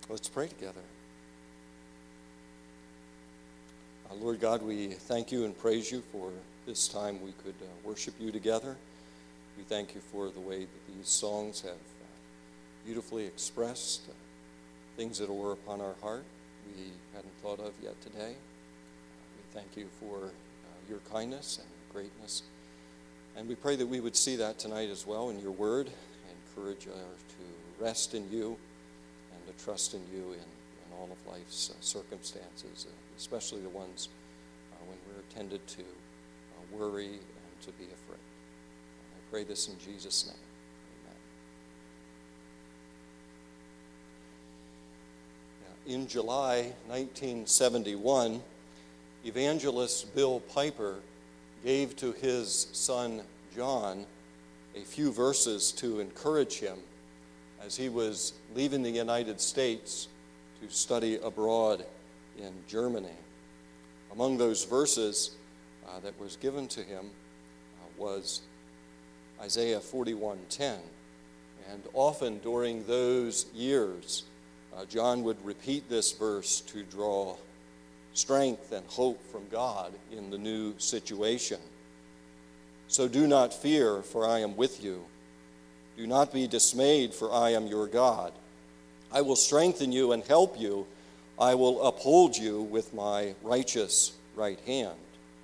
Let's pray together. Lord God, we thank you and praise you for this time we could worship you together. We thank you for the way that these songs have beautifully expressed things that were upon our heart we hadn't thought of yet today. We thank you for your kindness and greatness. And we pray that we would see that tonight as well in your word, and encourage us to rest in you and to trust in you in all of life's circumstances, especially the ones when we're tended to worry and to be afraid. And I pray this in Jesus' name. Amen. In July 1971, evangelist Bill Piper gave to his son John a few verses to encourage him as he was leaving the United States to study abroad in Germany. Among those verses that was given to him was Isaiah 41:10. And often during those years, John would repeat this verse to draw strength and hope from God in the new situation. So do not fear, for I am with you. Do not be dismayed, for I am your God. I will strengthen you and help you. I will uphold you with my righteous right hand.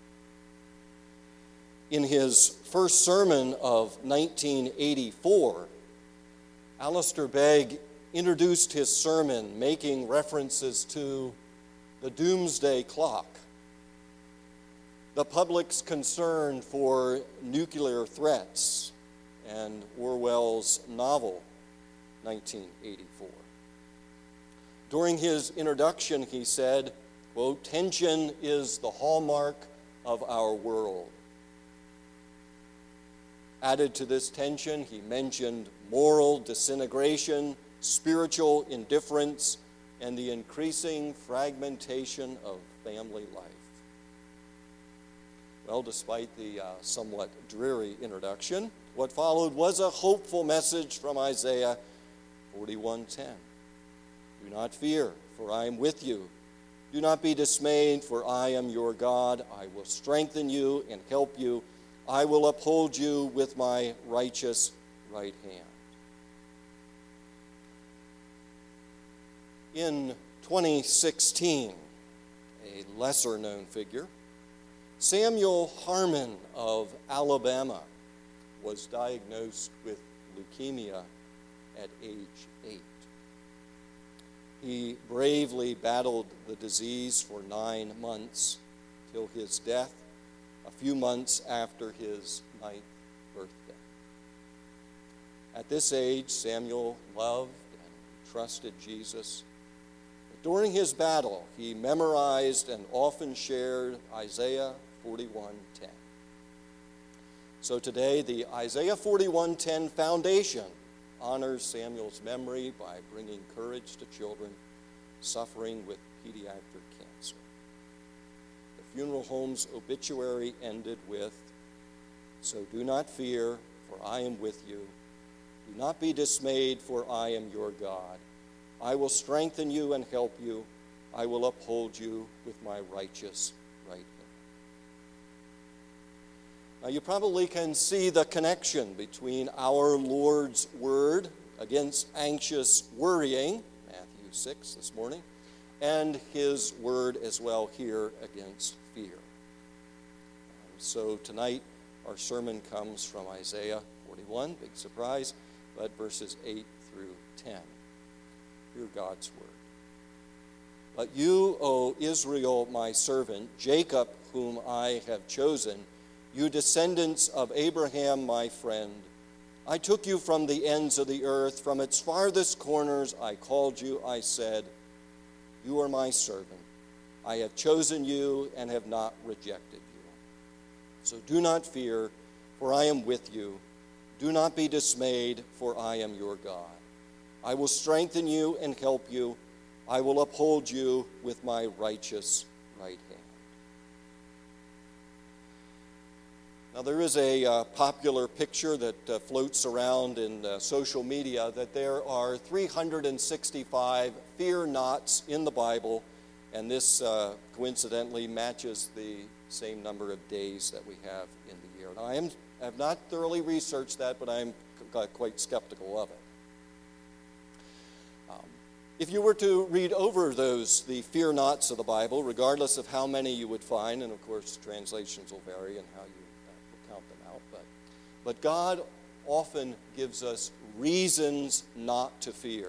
In his first sermon of 1984, Alistair Begg introduced his sermon making references to the doomsday clock, the public's concern for nuclear threats, and Orwell's novel, 1984. During his introduction, he said, quote, "Tension is the hallmark of our world." Added to this tension, he mentioned moral disintegration, spiritual indifference, and the increasing fragmentation of family life. Well, despite the somewhat dreary introduction, what followed was a hopeful message from Isaiah 41:10. Do not fear, for I am with you. Do not be dismayed, for I am your God. I will strengthen you and help you. I will uphold you with my righteous right hand. In 2016, a lesser-known figure, Samuel Harmon of Alabama, was diagnosed with leukemia at age 8. He bravely battled the disease for 9 months till his death a few months after his 9th birthday. At this age, Samuel loved and trusted Jesus. But during his battle, he memorized and often shared Isaiah 41:10. So today, the Isaiah 41:10 Foundation honors Samuel's memory by bringing courage to children suffering with pediatric cancer. The funeral home's obituary ended with, "So do not fear, for I am with you. Do not be dismayed, for I am your God. I will strengthen you and help you. I will uphold you with my righteous right hand." Now, you probably can see the connection between our Lord's word against anxious worrying, Matthew 6 this morning, and his word as well here against fear. So tonight, our sermon comes from Isaiah 41, big surprise, but verses 8 through 10. Hear God's word. "But you, O Israel, my servant, Jacob, whom I have chosen, you descendants of Abraham, my friend, I took you from the ends of the earth, from its farthest corners I called you, I said, you are my servant. I have chosen you and have not rejected you. So do not fear, for I am with you. Do not be dismayed, for I am your God. I will strengthen you and help you. I will uphold you with my righteous right hand." Now, there is a popular picture that floats around in social media that there are 365 fear nots in the Bible, and this coincidentally matches the same number of days that we have in the year. Now, I have not thoroughly researched that, but I'm quite skeptical of it. If you were to read over the fear nots of the Bible, regardless of how many you would find, and of course translations will vary in how you count them out, but God often gives us reasons not to fear.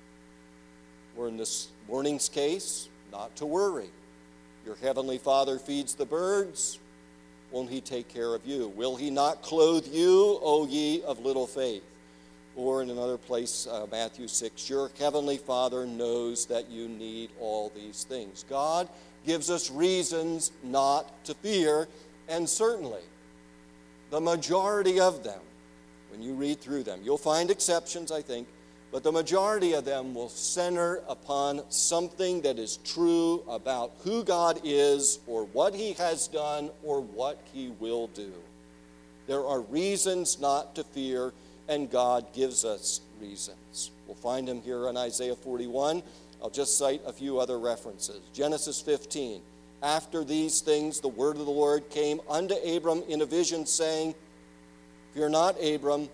Or in this morning's case, not to worry. Your heavenly Father feeds the birds. Won't he take care of you? Will he not clothe you, O ye of little faith? Or in another place, Matthew 6, your heavenly Father knows that you need all these things. God gives us reasons not to fear, and certainly the majority of them, when you read through them, you'll find exceptions, I think, but the majority of them will center upon something that is true about who God is or what he has done or what he will do. There are reasons not to fear, and God gives us reasons. We'll find them here in Isaiah 41. I'll just cite a few other references. Genesis 15. After these things, the word of the Lord came unto Abram in a vision, saying, Fear not, Abram,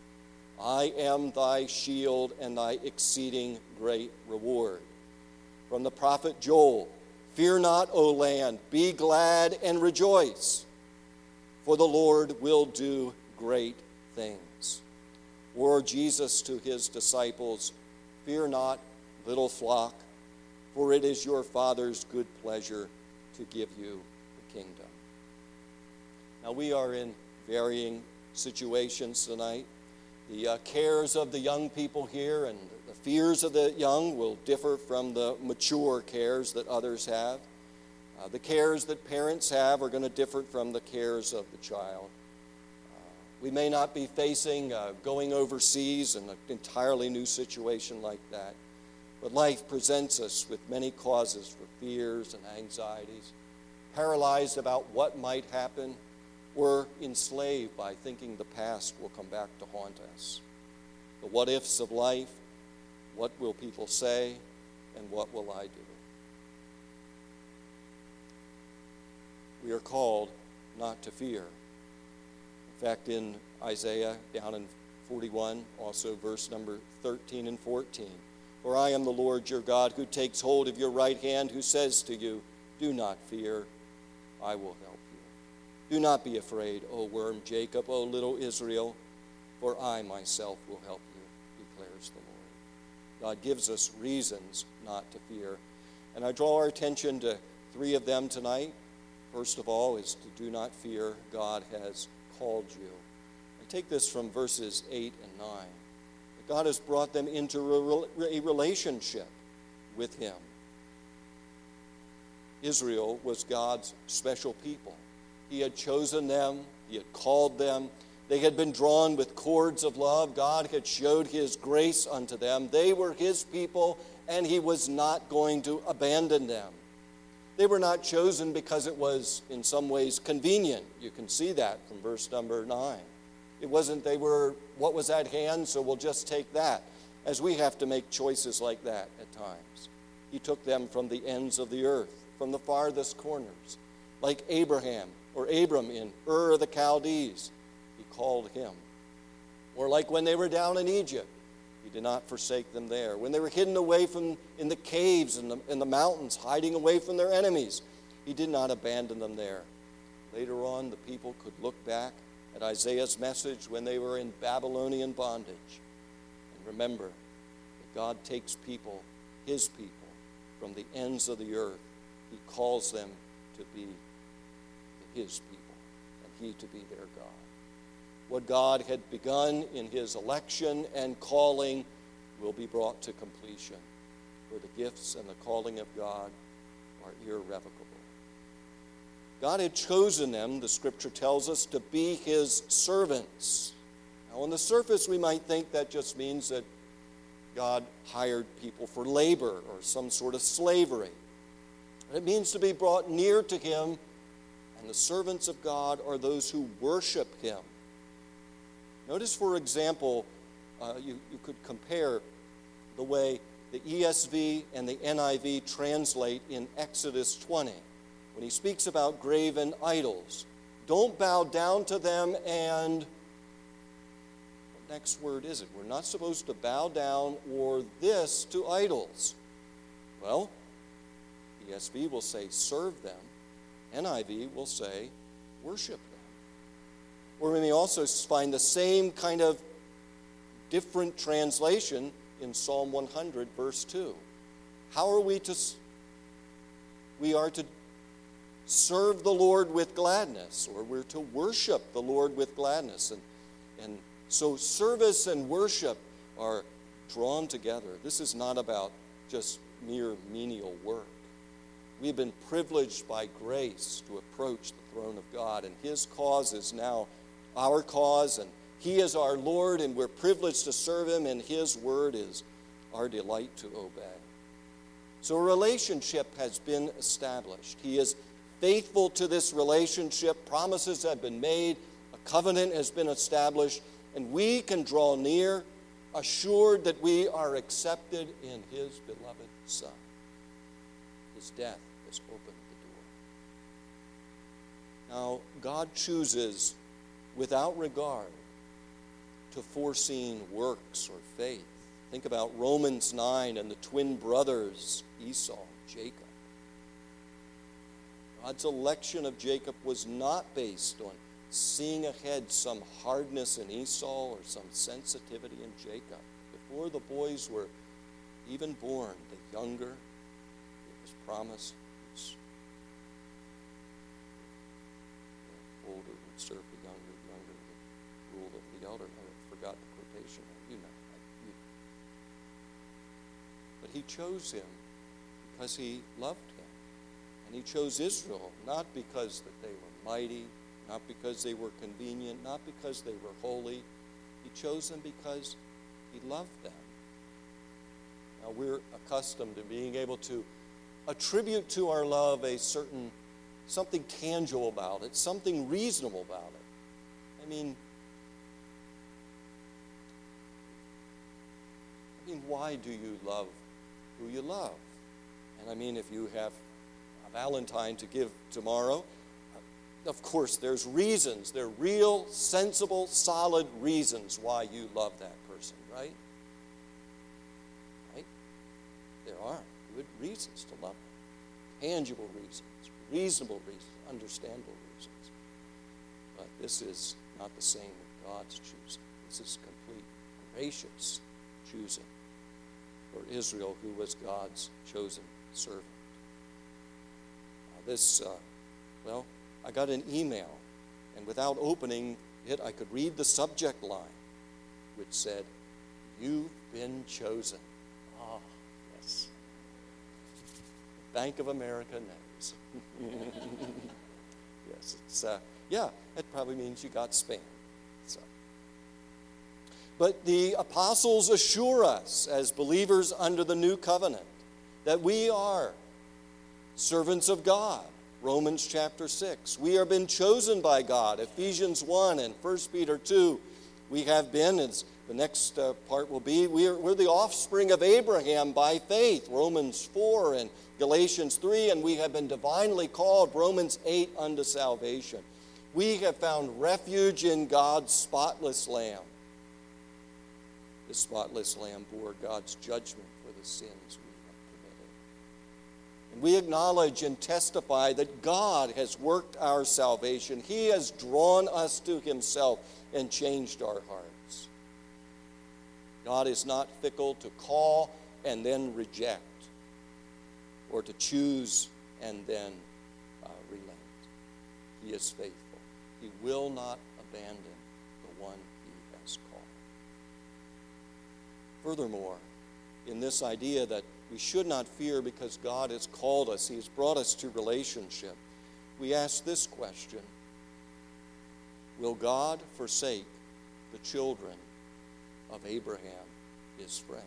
I am thy shield and thy exceeding great reward. From the prophet Joel, Fear not, O land, be glad and rejoice, for the Lord will do great things. Or Jesus to his disciples, Fear not, little flock, for it is your Father's good pleasure to give you the kingdom. Now, we are in varying situations tonight. The cares of the young people here and the fears of the young will differ from the mature cares that others have. The cares that parents have are going to differ from the cares of the child. We may not be facing going overseas in an entirely new situation like that, but life presents us with many causes for fears and anxieties, paralyzed about what might happen, or enslaved by thinking the past will come back to haunt us. The what-ifs of life, what will people say, and what will I do? We are called not to fear. In fact, in Isaiah, down in 41, also verse number 13 and 14, For I am the Lord your God, who takes hold of your right hand, who says to you, Do not fear, I will help you. Do not be afraid, O worm Jacob, O little Israel, for I myself will help you, declares the Lord. God gives us reasons not to fear. And I draw our attention to three of them tonight. First of all is to do not fear, God has called you. I take this from verses 8 and 9. That God has brought them into a relationship with him. Israel was God's special people. He had chosen them. He had called them. They had been drawn with cords of love. God had showed his grace unto them. They were his people, and he was not going to abandon them. They were not chosen because it was in some ways convenient. You can see that from verse number 9. It wasn't they were what was at hand, so we'll just take that, as we have to make choices like that at times. He took them from the ends of the earth, from the farthest corners, like Abraham or Abram in Ur of the Chaldees. He called him. Or like when they were down in Egypt, he did not forsake them there. When they were hidden away in the caves and in the mountains, hiding away from their enemies, he did not abandon them there. Later on, the people could look back at Isaiah's message when they were in Babylonian bondage and remember that God takes people, his people, from the ends of the earth. He calls them to be his people and he to be their God. What God had begun in his election and calling will be brought to completion, for the gifts and the calling of God are irrevocable. God had chosen them, the scripture tells us, to be his servants. Now, on the surface, we might think that just means that God hired people for labor or some sort of slavery. But it means to be brought near to him And the servants of God are those who worship him. Notice, for example, you could compare the way the ESV and the NIV translate in Exodus 20. When he speaks about graven idols, don't bow down to them and... what next word is it? We're not supposed to bow down or this to idols. Well, ESV will say serve them. NIV will say worship them. Or we may also find the same kind of different translation in Psalm 100, verse 2. How are we to... we are to serve the Lord with gladness, or we're to worship the Lord with gladness. And so service and worship are drawn together. This is not about just mere menial work. We've been privileged by grace to approach the throne of God, and his cause is now our cause, and he is our Lord, and we're privileged to serve him, and his word is our delight to obey. So a relationship has been established. He is faithful to this relationship. Promises have been made. A covenant has been established. And we can draw near, assured that we are accepted in his beloved Son. His death has opened the door. Now, God chooses, without regard to foreseen works or faith. Think about Romans 9 and the twin brothers, Esau and Jacob. God's election of Jacob was not based on seeing ahead some hardness in Esau or some sensitivity in Jacob. Before the boys were even born, the younger, it was promised, the older would serve the younger would rule over the elder. I forgot the quotation. You know. But he chose him because he loved him. And he chose Israel not because that they were mighty, not because they were convenient, not because they were holy. He chose them because he loved them. Now we're accustomed to being able to attribute to our love a certain, something tangible about it, something reasonable about it. I mean, why do you love who you love? And I mean, if you have a Valentine to give tomorrow, of course, there's reasons. There are real, sensible, solid reasons why you love that person, right? Right? There are good reasons to love them. Tangible reasons, reasonable reasons, understandable reasons. But this is not the same with God's choosing. This is complete, gracious choosing for Israel, who was God's chosen servant. I got an email, and without opening it, I could read the subject line, which said, "You've been chosen." Ah, yes. Bank of America knows. Yes, it's, it probably means you got spam. So. But the apostles assure us, as believers under the new covenant, that we are servants of God. Romans chapter 6. We have been chosen by God. Ephesians 1 and 1 Peter 2. We have been, as the next part will be, we're the offspring of Abraham by faith. Romans 4 and Galatians 3. And we have been divinely called, Romans 8, unto salvation. We have found refuge in God's spotless Lamb. This spotless Lamb bore God's judgment for the sins we have committed. And we acknowledge and testify that God has worked our salvation. He has drawn us to himself and changed our hearts. God is not fickle to call and then reject, or to choose and then relent. He is faithful. He will not abandon the one he has called. Furthermore, in this idea that we should not fear because God has called us, he has brought us to relationship, we ask this question: will God forsake the children of Abraham, his friend?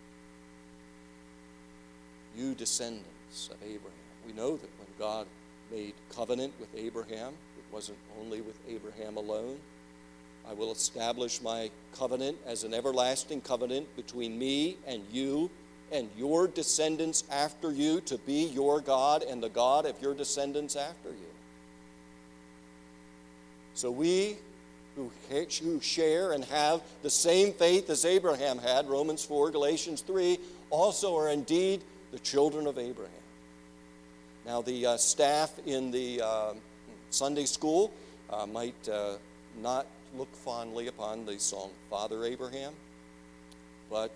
You descendants of Abraham. We know that when God made covenant with Abraham. It wasn't only with Abraham alone. I will establish my covenant as an everlasting covenant between me and you and your descendants after you, to be your God and the God of your descendants after you. So we who share and have the same faith as Abraham had, Romans 4, Galatians 3, also are indeed the children of Abraham. Now, the staff in the Sunday school might not look fondly upon the song Father Abraham, but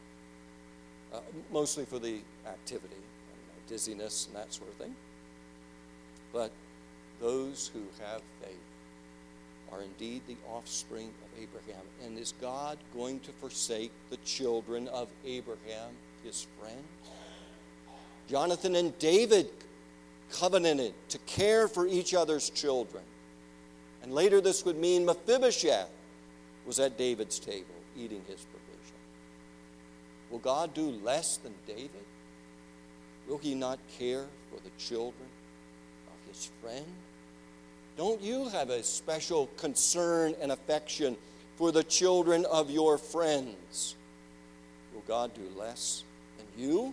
mostly for the activity and dizziness and that sort of thing. But those who have faith are indeed the offspring of Abraham. And is God going to forsake the children of Abraham, his friend? Jonathan and David covenanted to care for each other's children. And later this would mean Mephibosheth was at David's table eating his provision. Will God do less than David? Will he not care for the children of his friend? Don't you have a special concern and affection for the children of your friends? Will God do less than you?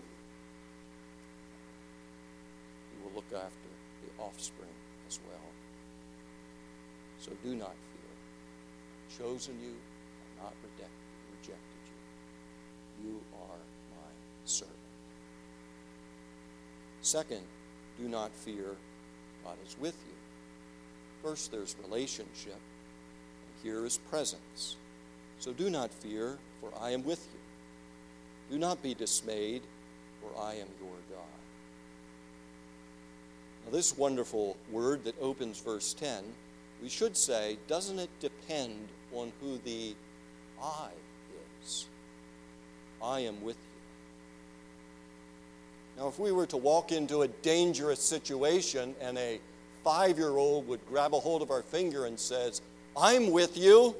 He will look after the offspring as well. So do not fear. I've chosen you, I've not rejected you. You are my servant. Second, do not fear. God is with you. First, there's relationship, and here is presence. So do not fear, for I am with you. Do not be dismayed, for I am your God. Now, this wonderful word that opens verse 10, we should say, doesn't it depend on who the I is? I am with you. Now, if we were to walk into a dangerous situation and a 5-year-old would grab a hold of our finger and says, I'm with you,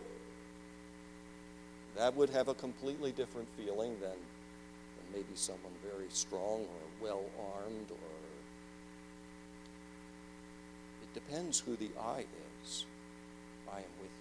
that would have a completely different feeling than maybe someone very strong or well-armed, or it depends who the I is. I am with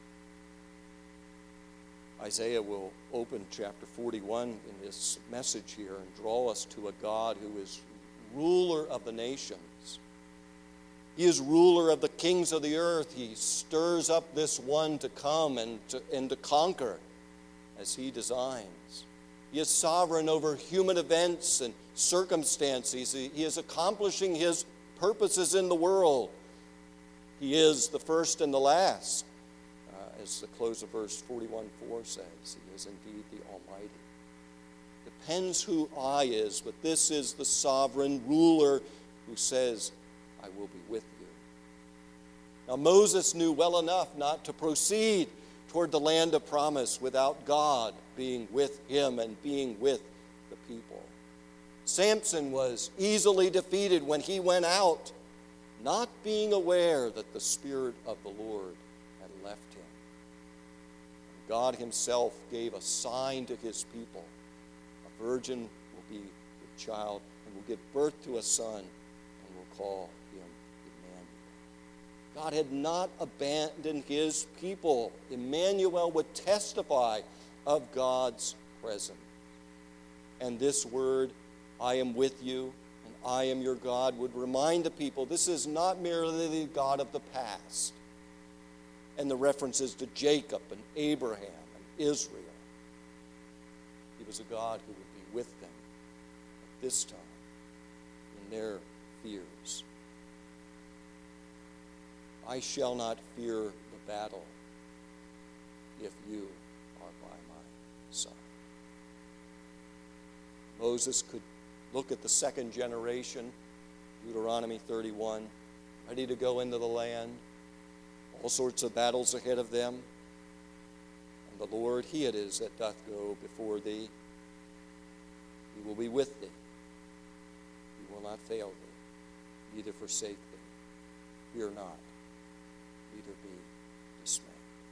you. Isaiah will open chapter 41 in this message here and draw us to a God who is ruler of the nations. He is ruler of the kings of the earth. He stirs up this one to come and to conquer as he designs. He is sovereign over human events and circumstances. He is accomplishing his purposes in the world. He is the first and the last. As the close of verse 41:4 says, he is indeed the Almighty. Depends who I is, but this is the sovereign ruler who says, I will be with you. Now Moses knew well enough not to proceed toward the land of promise without God being with him and being with the people. Samson was easily defeated when he went out, not being aware that the Spirit of the Lord had left him. God himself gave a sign to his people. A virgin will be with child and will give birth to a son and will call him Emmanuel. God had not abandoned his people. Emmanuel would testify of God's presence. And this word, I am with you and I am your God, would remind the people this is not merely the God of the past and the references to Jacob and Abraham and Israel. He was a God who would be with them at this time in their fears. I shall not fear the battle if you are by my side. Moses could look at the second generation, Deuteronomy 31, ready to go into the land, all sorts of battles ahead of them. And the Lord, he it is that doth go before thee. He will be with thee. He will not fail thee, neither forsake thee. Fear not, neither be dismayed.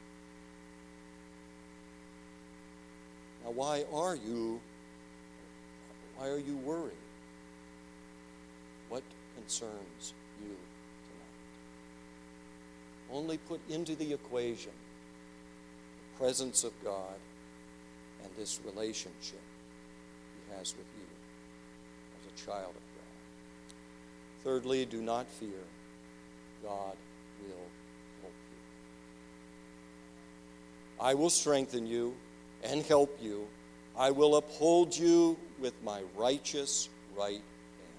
Now, why are you worried? What concerns you tonight. Only put into the equation the presence of God and this relationship he has with you as a child of God. Thirdly, do not fear. God will help you. I will strengthen you and help you. I will uphold you with my righteous right hand.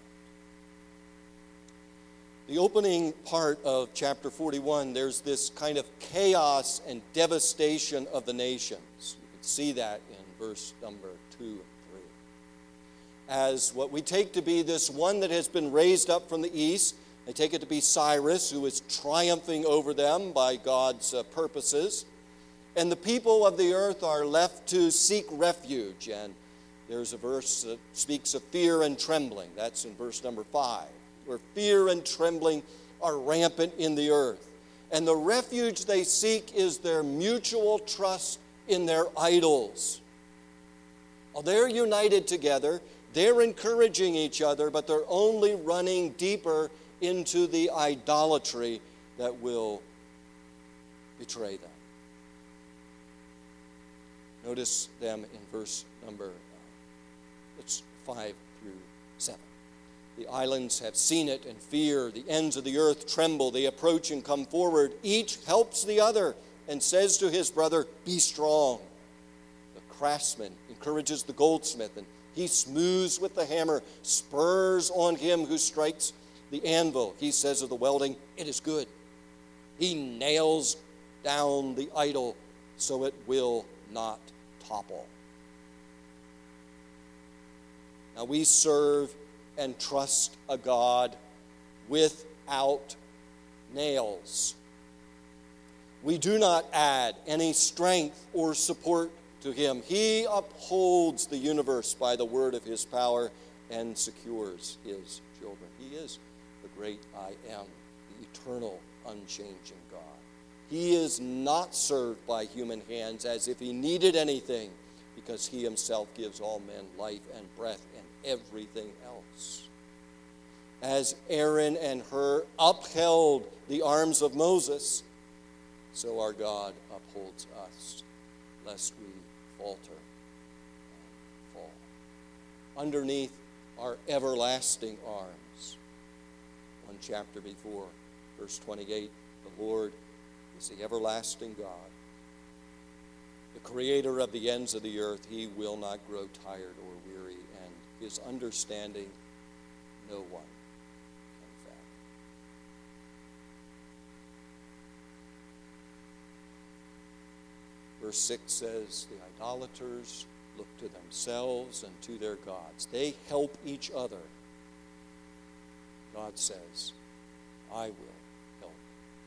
The opening part of chapter 41, there's this kind of chaos and devastation of the nations. You can see that in verse number 2 and 3. As what we take to be this one that has been raised up from the east, they take it to be Cyrus, who is triumphing over them by God's purposes. And the people of the earth are left to seek refuge. And there's a verse that speaks of fear and trembling. That's in verse number 5, where fear and trembling are rampant in the earth. And the refuge they seek is their mutual trust in their idols. Well, they're united together. They're encouraging each other, but they're only running deeper into the idolatry that will betray them. Notice them in verse number 5 through 7. The islands have seen it and fear. The ends of the earth tremble. They approach and come forward. Each helps the other and says to his brother, "Be strong." The craftsman encourages the goldsmith, and he smooths with the hammer, spurs on him who strikes the anvil. He says of the welding, "It is good." He nails down the idol so it will not topple. Now we serve and trust a God without nails. We do not add any strength or support to him. He upholds the universe by the word of his power and secures his children. He is the great I am, the eternal, unchanging God. He is not served by human hands as if he needed anything, because he himself gives all men life and breath and everything else. As Aaron and Hur upheld the arms of Moses, so our God upholds us, lest we falter and fall. Underneath our everlasting arms, one chapter before, verse 28, the Lord is the everlasting God, the creator of the ends of the earth. He will not grow tired or weary, and his understanding no one can fathom. Verse 6 says, the idolaters look to themselves and to their gods. They help each other. God says, I will help you.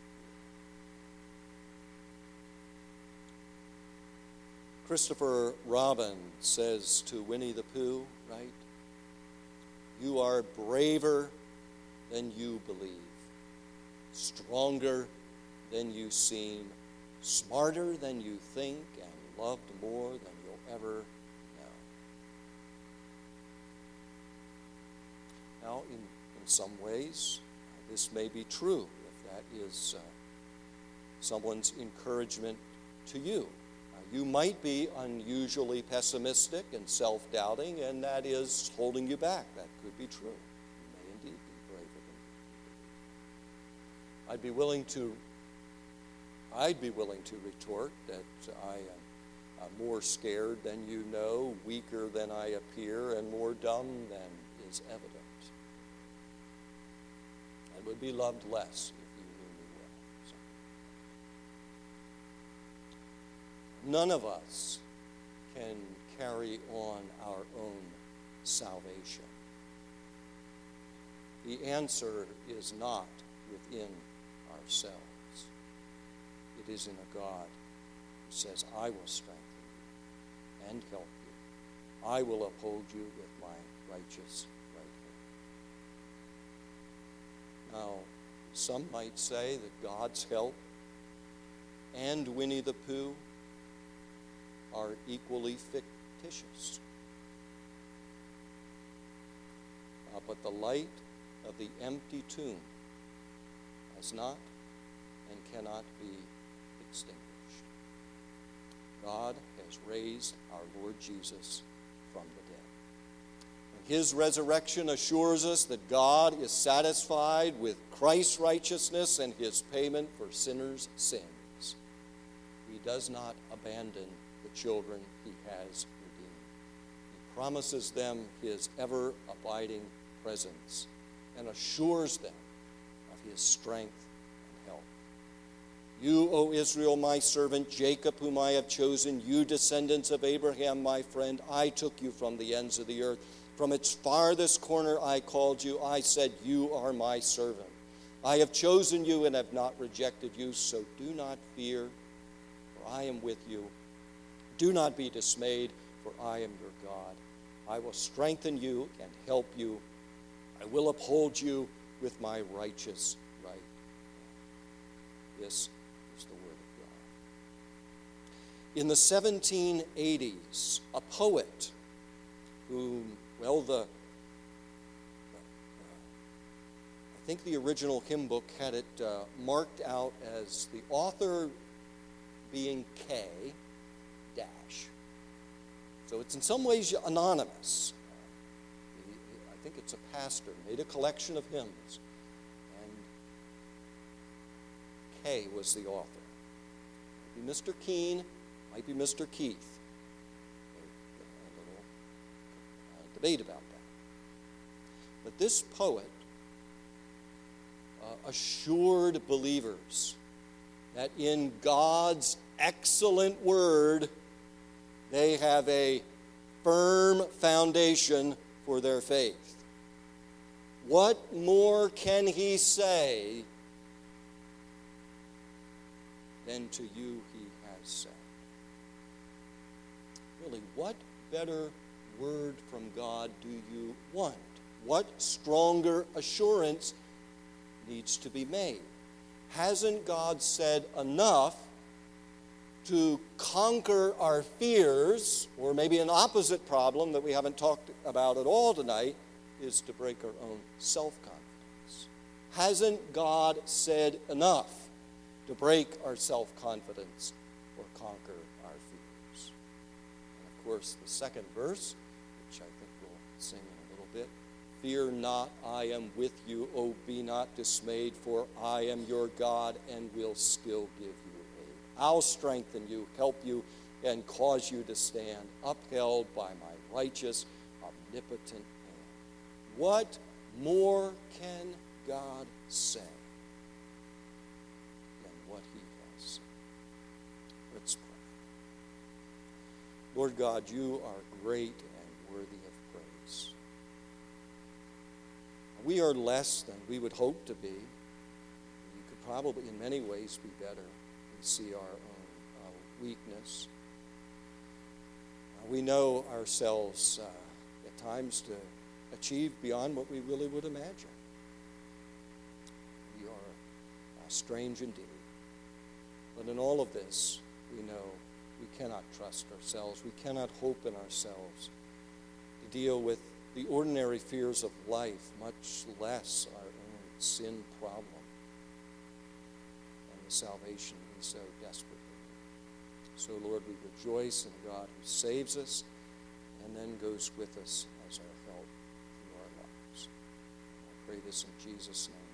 Christopher Robin says to Winnie the Pooh, right? You are braver than you believe, stronger than you seem, smarter than you think, and loved more than you'll ever know. Now, in some ways, this may be true, if that is someone's encouragement to you. You might be unusually pessimistic and self-doubting, and that is holding you back. That could be true. You may indeed be braver than you. I'd be willing to retort that I am more scared than you know, weaker than I appear, and more dumb than is evident. And would be loved less if you knew me well. So. None of us can carry on our own salvation. The answer is not within ourselves. It is in a God who says, I will strengthen you and help you. I will uphold you with my righteous right hand. Now, some might say that God's help and Winnie the Pooh are equally fictitious. But the light of the empty tomb has not and cannot be extinguished. God has raised our Lord Jesus from the dead. And his resurrection assures us that God is satisfied with Christ's righteousness and his payment for sinners' sins. He does not abandon the children he has redeemed. He promises them his ever-abiding presence and assures them of his strength and help. You, O Israel, my servant, Jacob, whom I have chosen, you descendants of Abraham, my friend, I took you from the ends of the earth. From its farthest corner I called you. I said, you are my servant. I have chosen you and have not rejected you, so do not fear, for I am with you. Do not be dismayed, for I am your God. I will strengthen you and help you. I will uphold you with my righteous right hand. This is the word of God. In the 1780s, a poet whom, I think the original hymn book had it marked out as the author being K dash. So it's in some ways anonymous. I think it's a pastor, made a collection of hymns, and K was the author. Might be Mr. Keene, might be Mr. Keith. A little debate about that. But this poet assured believers that in God's excellent word, they have a firm foundation for their faith. What more can he say than to you he has said? Really, what better word from God do you want? What stronger assurance needs to be made? Hasn't God said enough to conquer our fears? Or maybe an opposite problem that we haven't talked about at all tonight is to break our own self-confidence. Hasn't God said enough to break our self-confidence or conquer our fears? And of course, the second verse, which I think we'll sing in a little bit, fear not, I am with you. Oh, be not dismayed, for I am your God and will still give you aid. I'll strengthen you, help you, and cause you to stand, upheld by my righteous, omnipotent hand. What more can God say than what he has said? Let's pray. Lord God, you are great and worthy of praise. We are less than we would hope to be. You could probably in many ways be better. We see our own weakness. We know ourselves at times to achieve beyond what we really would imagine. We are strange indeed. But in all of this, we know we cannot trust ourselves. We cannot hope in ourselves to deal with the ordinary fears of life, much less our own sin problem and the salvation we so desperately need. So, Lord, we rejoice in a God who saves us and then goes with us as our help through our lives. I pray this in Jesus' name.